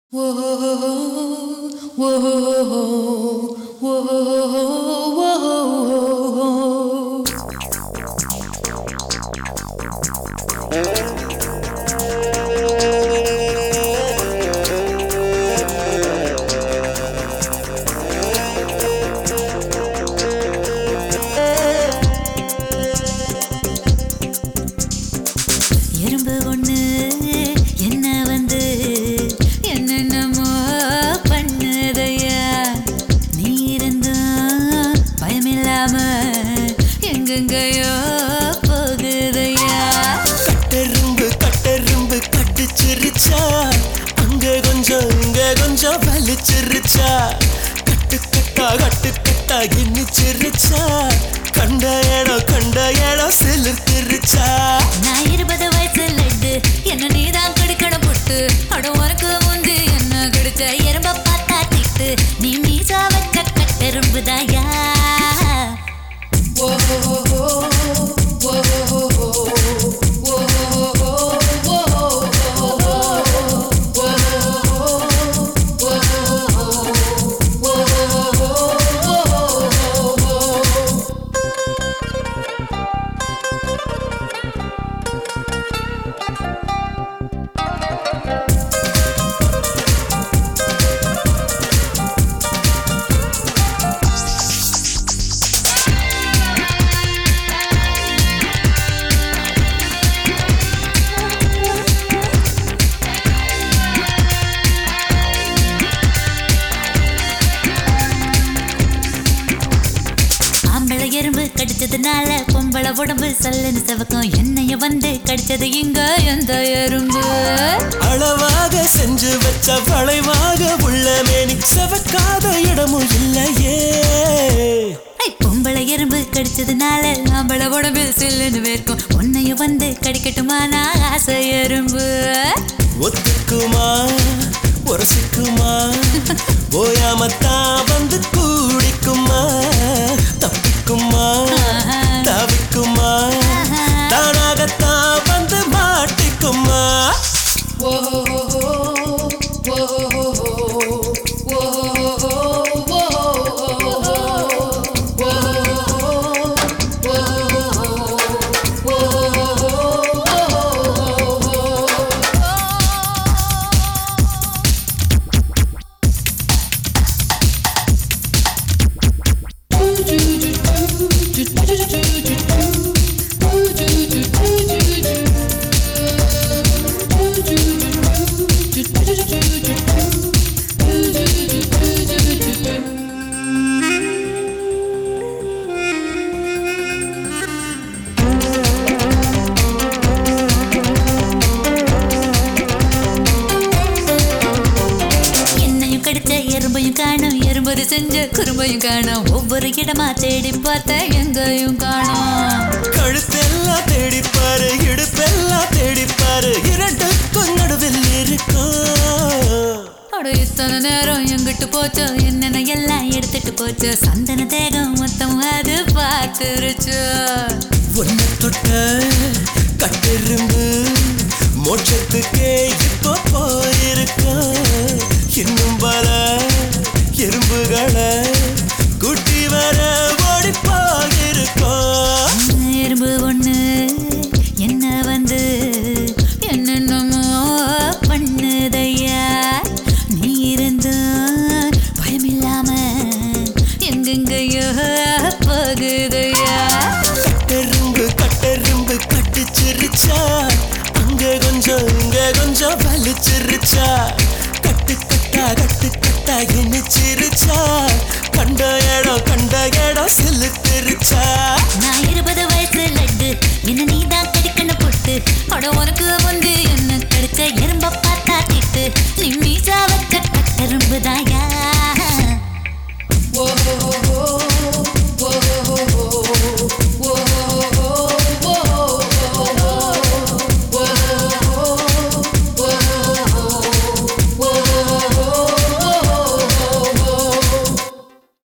எறும்பு ஒண்ணு என்ன வந்து என்னென்னமோ பண்ணுதையா, நீ இருந்தும் பயமில்லாம எங்கெங்கயோ போகுதையா. கட்டெரும்பு கட்டெரும்பு கட்டுச்சிருச்சா, அங்க கொஞ்சம் இங்க கொஞ்சம் வலிச்சிருச்சா, கட்டு கட்டா இன்னிச்சிருச்சா, கண்ட இடம் சிலிர்த்திருச்சா. நான் 20 வயசு லட்டு, என்ன நீதான் கடிக்கணும் புட்டு, அட உனக்கு முந்தி என்ன கிடைச்ச எறும்ப பார்த்தா திட்டு, நீ மீசா வச்ச கட்டெரும்புதாயா. ஆம்பளை எறும்பு கடிச்சதுனால பொம்பளை உடம்பு சல்லுன்னு செவக்கும், என்னைய வந்து கடிச்சது இங்க எந்த எறும்பு? அளவாக செஞ்சு வச்ச வளைவாக உள்ள மேனி, செவக்காத இடமும் இல்லையே. பொம்பளை எறும்பு கடிச்சதுனால ஆம்பளை உடம்பில் சில்லுன்னு வேர்க்கும், உன்னைய வந்து கடிக்கட்டுமா நான் ஆசை எறும்பு? ஒத்துக்குமா உரசிக்குமா, ஓயாமத்தான் வந்து கூடிக்குமா, தப்பிக்குமா தவிக்குமா, தானாகத்தான் வந்து மாட்டிக்குமா. எறும்பையும் காணும், எறும்பது செஞ்ச குறும்பையும் காணும், ஒவ்வொரு இடமா தேடி பார்த்த எங்கையும் காணும். கழுத்தெல்லாம் தேடிப்பாரு, இடுப்பெல்லாம் தேடிப்பாரு, இரண்டுக்கும் நடுவில் இருக்கும். அட இத்தனை நேரம் எங்கிட்டு போச்சோ, என்னென்ன எல்லாம் எடுத்துட்டு போச்சோ, சந்தன தேகம் மொத்தம் அது பார்த்துருச்சோ. ஒன்ன தொட்ட கட்டெரும்பு மோட்சத்துக்கே இப்போ போயிருக்கும், இன்னும் பல எறும்புகளை கூட்டி வர ஓடி போயிருக்கும். எறும்பு ஒண்ணு என்ன வந்து என்னென்னமோ பண்ணுதையா, நீ இருந்தும் பயமில்லாம எங்கெங்கயோ போகுதையா. கட்டெரும்பு கட்டெரும்பு கட்டுச்சிருச்சா, அங்க கொஞ்சம் இங்க கொஞ்சம் வலிச்சிருச்சா, கட்டு கட்டா இனிச்சிருச்சா, கண்ட இடம் சிலுத்திருச்சா. நான் 20 வயசு லட்டு, என்ன நீதான் கடிக்கணும் புட்டு, அட உனக்கு முந்தி என்ன கிடைச்ச